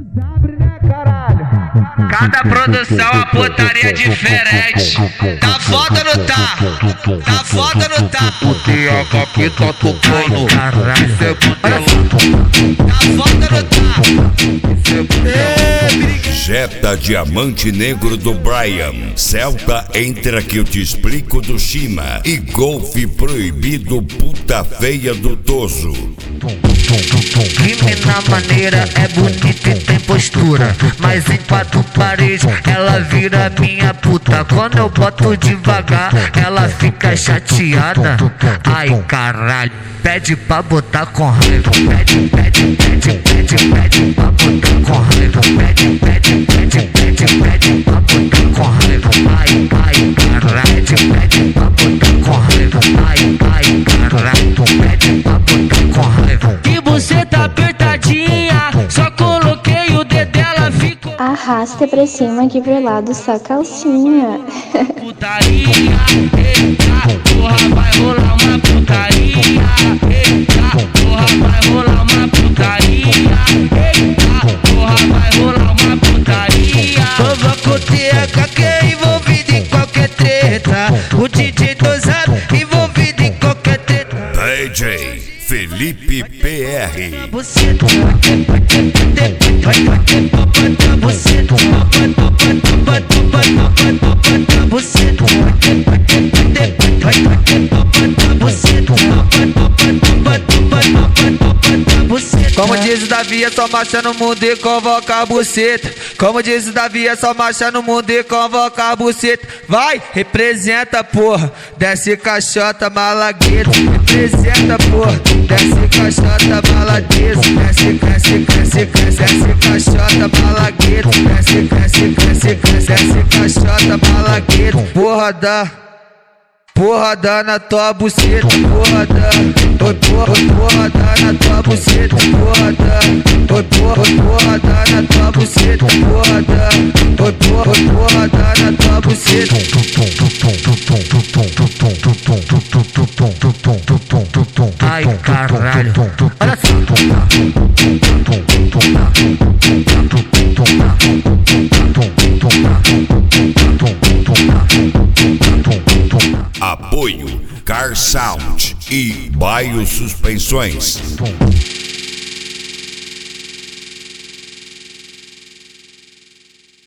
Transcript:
Cada produção a putaria diferente. Tá foda ou não tá? Tá foda ou não tá? O TH que tá tocando, isso é muito. Tá foda ou não tá? Jetta Diamante Negro do Brian, Celta Entra que eu te explico do Shima e Golfe Proibido Puta Feia do Toso. Crime na maneira é bonita e tem postura, mas em quatro paredes ela vira minha puta. Quando eu boto devagar ela fica chateada. Ai caralho, pede pra botar com raiva. Pede pra botar com raiva. Pede pra botar com raiva. Ai caralho, pede pra botar com raiva. Ai caralho, pede pra botar com raiva. Que você tá apertadinha, só coloquei o dedo dela ficou. Arrasta pra cima que pro lado só calcinha. Putaria, eita, porra, vai rolar uma putaria. Eita, porra, vai rolar uma putaria. Eita, porra, vai rolar uma putaria. Toma com o TH que é envolvido em qualquer treta. O DJ dosado envolvido em qualquer treta. DJ Felipe PR. Você como diz o Davi, é só marcha no mundo e convoca a buceta. Como diz o Davi, é só marcha no mundo e convoca a buceta. Vai, representa, porra, desce caixota malagueta. Representa, porra, desce caixota malagueta. Desce caixota malagueta. Desce caixota malagueta. Porra dá na tua buceta, porra dá. Porra dá na tua buceta, porra dá. Porra dá na tua buceta, porra dá. Porra dá na tua buceta. Ai caralho, olha só. Apoio Car Sound e Baio Suspensões.